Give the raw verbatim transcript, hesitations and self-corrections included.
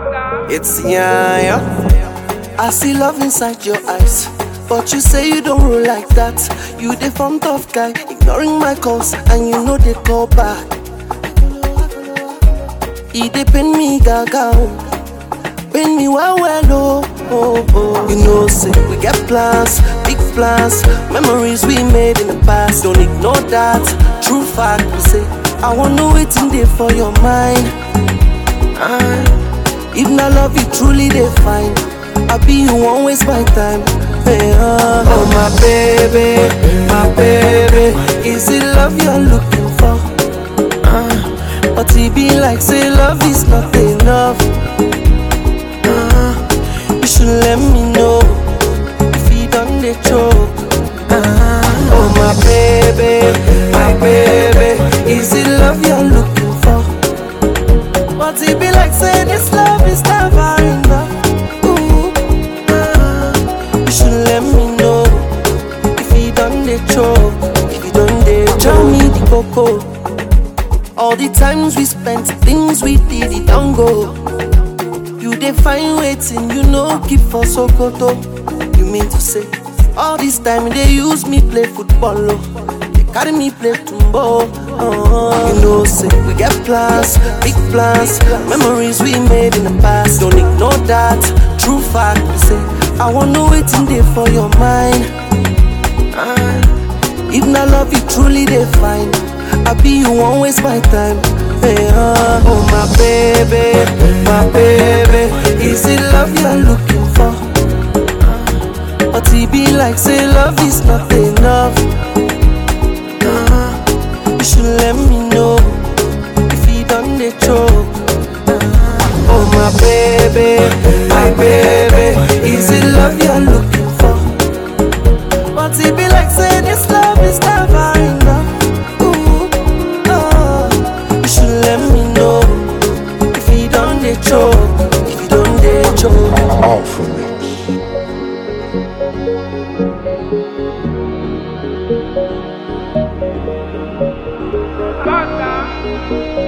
It's yeah, yeah. I see love inside your eyes, but you say you don't roll like that. You the fun tough guy, ignoring my calls, and you know they call back. He dey pain me gaga, oh. Pain me well well, oh, oh, oh. You know, say we get plans, big plans, memories we made in the past. Don't ignore that, true fact. We say I wanna wait in there for your mind. Ah. If not love you truly define, I be you won't waste my time. Hey, uh, oh my baby, my baby, is it love you're looking for? Uh, but it be like say love is not enough. Uh, you should let me know if you done the choke. Uh, oh my baby, my baby, is it love you're looking for? But it be like say this love is never enough. Ooh, ah, you should let me know if you done the choke, if you done the tell me the coco. All the times we spent, things we did, it don't go. You define waiting, you know keep for Sokoto. You mean to say all this time they use me play football, oh. Carry me play tumbo, uh, you know, say we get plans, big plans, memories we made in the past. Don't ignore that, true fact. We say I wanna wait in there for your mind. Uh, if not love you truly define, I be you won't waste my time. Hey, uh, oh my baby, my baby, is it love you're looking for? Uh, but it be like say love is not enough. You should let me know if you done the choke. uh, Oh my baby, my baby, is it love you're looking for? But it be like say this love is never enough. Ooh, oh, you should let me know if you done the choke, if you done the choke. All for me. Banda.